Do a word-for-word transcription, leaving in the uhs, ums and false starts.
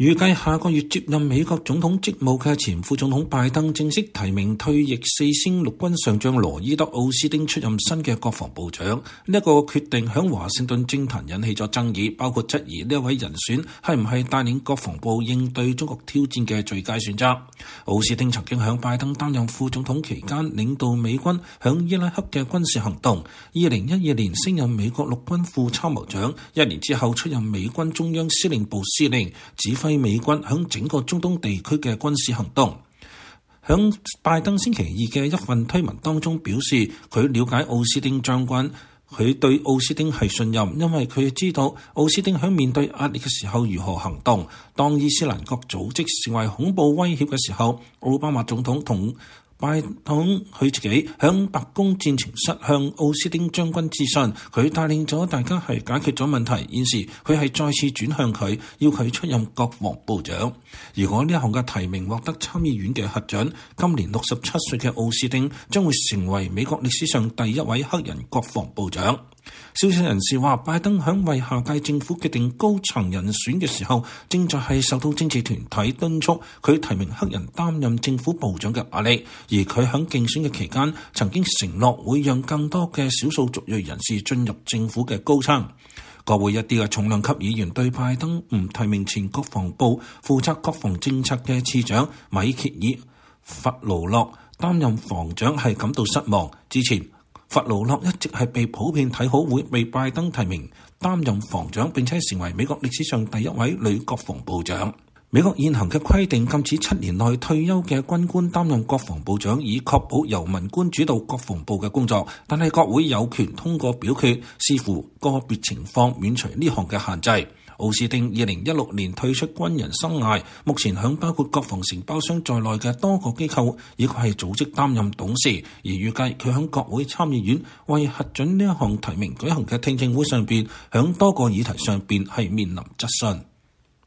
預計下個月接任美國總統職務嘅前副總統拜登正式提名退役四星陸軍上將羅伊德奧斯丁出任新嘅國防部長。呢、這、一個決定響華盛頓政壇引起咗爭議，包括質疑呢一位人選係唔係帶領國防部應對中國挑戰嘅最佳選擇。奧斯丁曾經響拜登擔任副總統期間領導美軍響伊拉克嘅軍事行動，二零一二年升任美國陸軍副參謀長，一年之後出任美軍中央司令部司令，指揮美軍響整個中東地區嘅軍事行動。響拜登星期二嘅一份推文當中表示，佢了解奧斯丁將軍，佢對奧斯丁係信任，因為佢知道奧斯丁響面對壓力嘅時候如何行動。當伊斯蘭國組織成為恐怖威脅嘅時候，奧巴馬總統同拜登佢自己響白宮戰情室向奧斯丁將軍諮詢，佢帶領咗大家係解決咗問題。現時佢係再次轉向佢，要佢出任國防部長。如果呢一項嘅提名獲得參議院嘅核准，今年六十七歲嘅奧斯丁將會成為美國歷史上第一位黑人國防部長。消息人士話，拜登響為下屆政府決定高層人選嘅時候，正在係受到政治團體敦促佢提名黑人擔任政府部長嘅壓力，而佢響競選嘅期間曾經承諾會讓更多嘅少數族裔人士進入政府嘅高層。國會一啲嘅重量級議員對拜登唔提名前國防部負責國防政策嘅次長米歇爾·弗勞諾擔任防長係感到失望。之前弗勞諾一直係被普遍睇好會被拜登提名擔任防長，並且成為美國歷史上第一位女國防部長。美國現行嘅規定禁止七年內退休嘅軍官擔任國防部長，以確保由文官主導國防部嘅工作。但係國會有權通過表決，視乎個別情況免除呢項嘅限制。奧斯丁二零一六年退出軍人生涯，目前響包括國防承包商在內嘅多個機構以及係組織擔任董事，而預計佢響國會參議院為核准呢一項提名舉行嘅聽證會上邊，響多個議題上邊係面臨質詢。